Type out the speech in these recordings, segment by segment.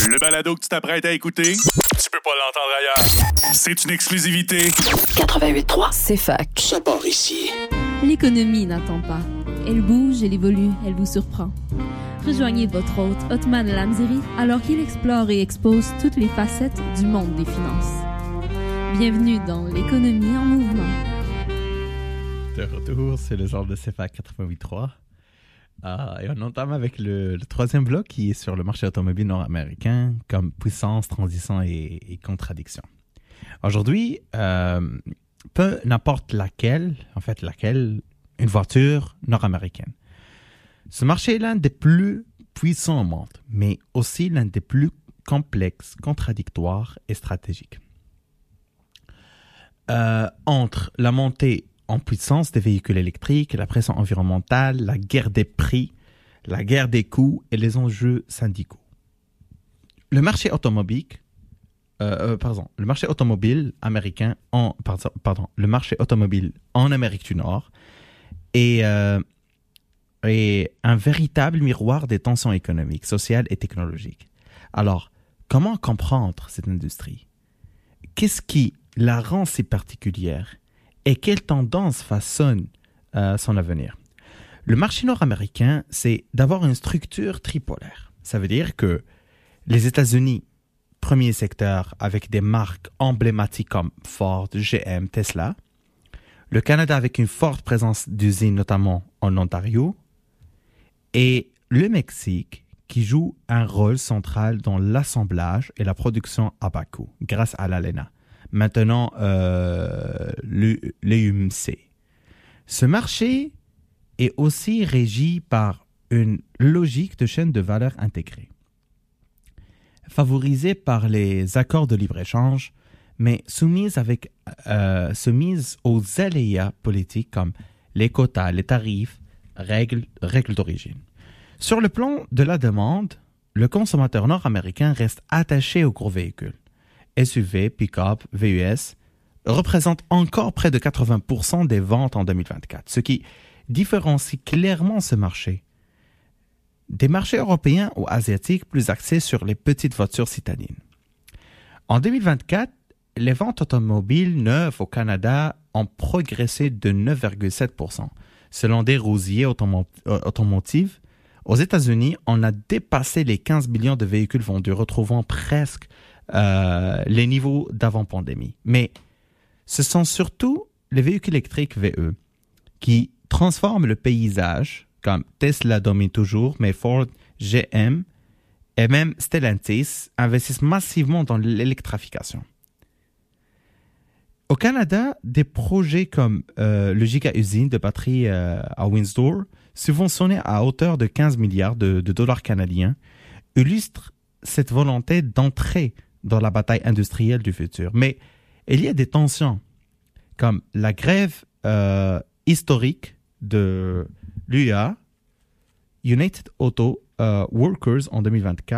Le balado que tu t'apprêtes à écouter, tu peux pas l'entendre ailleurs. C'est une exclusivité. 88.3, C'est fac. ça part ici. L'économie n'attend pas. Elle bouge, elle évolue, elle vous surprend. Rejoignez votre hôte, Othman Lamziri, alors qu'il explore et expose toutes les facettes du monde des finances. Bienvenue dans l'économie en mouvement. De retour, c'est le genre de CFAC 88.3. Et on entame avec le troisième bloc qui est sur le marché automobile nord-américain comme puissance, transition et contradiction. Aujourd'hui, peu n'importe laquelle, une voiture nord-américaine. Ce marché est l'un des plus puissants au monde, mais aussi l'un des plus complexes, contradictoires et stratégiques. Entre la montée en puissance des véhicules électriques, la pression environnementale, la guerre des prix, la guerre des coûts et les enjeux syndicaux. Le marché automobile américain le marché automobile en Amérique du Nord est un véritable miroir des tensions économiques, sociales et technologiques. Alors, comment comprendre cette industrie? Qu'est-ce qui la rend si particulière? Et quelle tendance façonne son avenir? Le marché nord-américain, c'est d'avoir une structure tripolaire. Ça veut dire que les États-Unis, premier secteur avec des marques emblématiques comme Ford, GM, Tesla. Le Canada avec une forte présence d'usines, notamment en Ontario. Et le Mexique qui joue un rôle central dans l'assemblage et la production à bas coût grâce à l'ALENA. Maintenant, l'EUMC. Ce marché est aussi régi par une logique de chaîne de valeur intégrée, favorisée par les accords de libre-échange, mais soumise aux aléas politiques comme les quotas, les tarifs, règles d'origine. Sur le plan de la demande, le consommateur nord-américain reste attaché aux gros véhicules. SUV, pick-up, VUS représentent encore près de 80% des ventes en 2024, ce qui différencie clairement ce marché des marchés européens ou asiatiques plus axés sur les petites voitures citadines. En 2024, les ventes automobiles neuves au Canada ont progressé de 9,7%. Selon des rousiers automotifs, aux États-Unis, on a dépassé les 15 millions de véhicules vendus, retrouvant presque les niveaux d'avant-pandémie. Mais ce sont surtout les véhicules électriques VE qui transforment le paysage, comme Tesla domine toujours, mais Ford, GM et même Stellantis investissent massivement dans l'électrification. Au Canada, des projets comme le giga-usine de batterie à Windsor, subventionnés à hauteur de 15 milliards de dollars canadiens, illustrent cette volonté d'entrer dans la bataille industrielle du futur. Mais il y a des tensions, comme la grève historique de l'UA, United Auto Workers en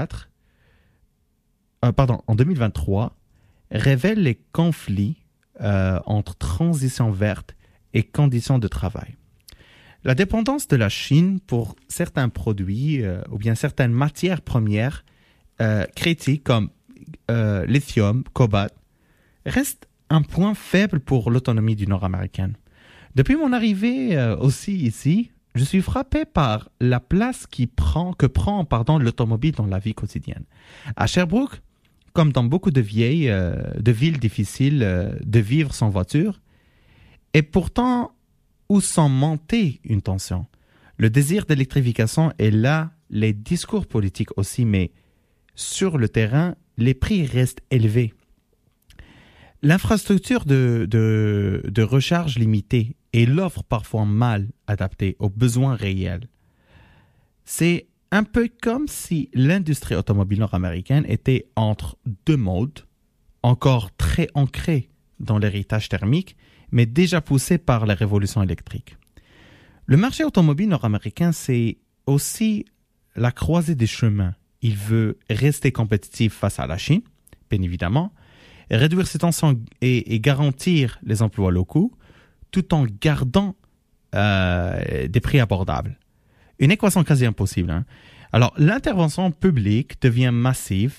2023, révèle les conflits entre transition verte et conditions de travail. La dépendance de la Chine pour certains produits ou bien certaines matières premières critiques comme lithium, cobalt, reste un point faible pour l'autonomie du Nord-américain. Depuis mon arrivée aussi ici, je suis frappé par la place que prend l'automobile dans la vie quotidienne. À Sherbrooke, comme dans beaucoup de villes difficiles de vivre sans voiture, et pourtant où sans monter une tension. Le désir d'électrification est là, les discours politiques aussi, mais sur le terrain, les prix restent élevés. L'infrastructure de recharge limitée et l'offre parfois mal adaptée aux besoins réels. C'est un peu comme si l'industrie automobile nord-américaine était entre deux modes, encore très ancrée dans l'héritage thermique, mais déjà poussée par la révolution électrique. Le marché automobile nord-américain, c'est aussi la croisée des chemins. Il veut rester compétitif face à la Chine, bien évidemment, réduire ses tensions et garantir les emplois locaux, tout en gardant des prix abordables. Une équation quasi impossible. Alors, l'intervention publique devient massive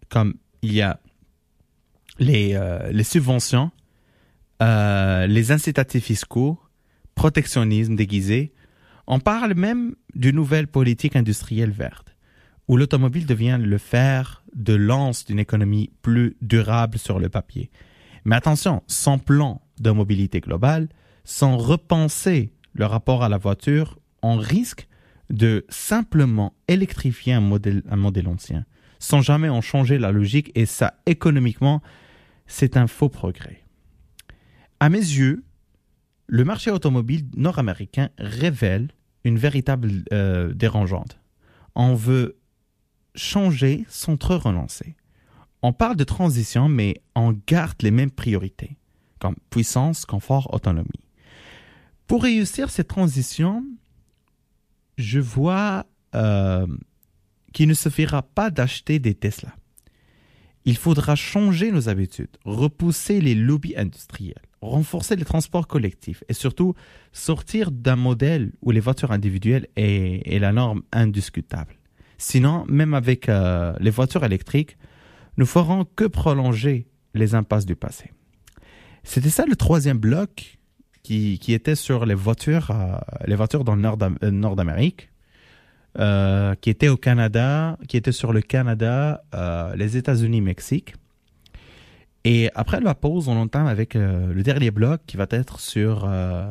comme il y a les subventions, les incitatifs fiscaux, protectionnisme déguisé. On parle même d'une nouvelle politique industrielle verte, où l'automobile devient le fer de lance d'une économie plus durable sur le papier. Mais attention, sans plan de mobilité globale, sans repenser le rapport à la voiture, on risque de simplement électrifier un modèle ancien, sans jamais en changer la logique, et ça, économiquement, c'est un faux progrès. À mes yeux, le marché automobile nord-américain révèle une véritable dérangeante. On veut changer sans trop relancer. On parle de transition, mais on garde les mêmes priorités, comme puissance, confort, autonomie. Pour réussir cette transition, je vois qu'il ne suffira pas d'acheter des Tesla. Il faudra changer nos habitudes, repousser les lobbies industriels, renforcer les transports collectifs et surtout sortir d'un modèle où les voitures individuelles est la norme indiscutable. Sinon, même avec les voitures électriques, nous ferons que prolonger les impasses du passé. C'était ça le troisième bloc qui était sur les voitures dans le nord d'Amérique, qui était au Canada, qui était sur le Canada, les États-Unis, Mexique. Et après la pause, on entame avec le dernier bloc qui va être sur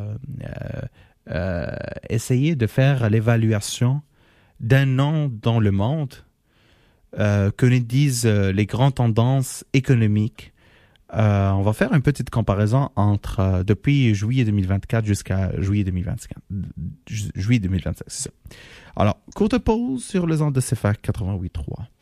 essayer de faire l'évaluation d'un an dans le monde, que nous disent les grandes tendances économiques. On va faire une petite comparaison entre depuis juillet 2024 jusqu'à juillet 2025. Juillet 2025, c'est ça. Alors, courte pause sur les ondes de CFAC 88.3.